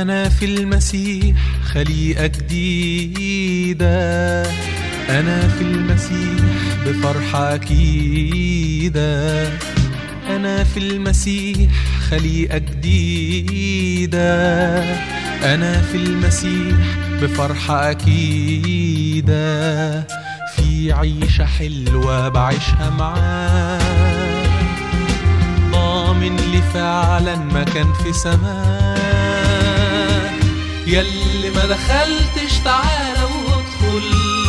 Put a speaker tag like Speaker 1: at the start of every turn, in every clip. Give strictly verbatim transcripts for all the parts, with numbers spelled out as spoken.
Speaker 1: أنا في المسيح خليقة جديدة، أنا في المسيح بفرحة أكيدة، أنا في المسيح خليقة جديدة، أنا في المسيح بفرحة أكيدة، في عيشة حلوة بعيشها معاه، ضامن لي فعلا مكان في سماه. ياللي ما دخلتش تعالى وادخل،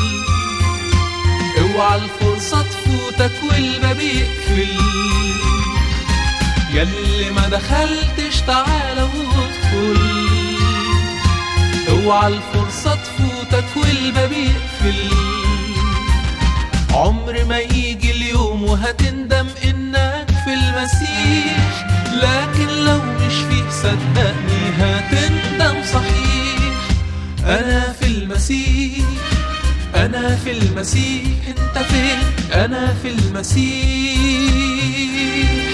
Speaker 1: اوعى الفرصة تفوتك والباب يقفل. ياللي ما دخلتش تعالى وادخل، اوعى الفرصة تفوتك والباب يقفل. عمر ما يجي اليوم وهتندم انك في المسيح، لكن لو مش فيه صدقني هتندم صحيح. انا في المسيح، انا في المسيح، انت فين؟ انا في المسيح.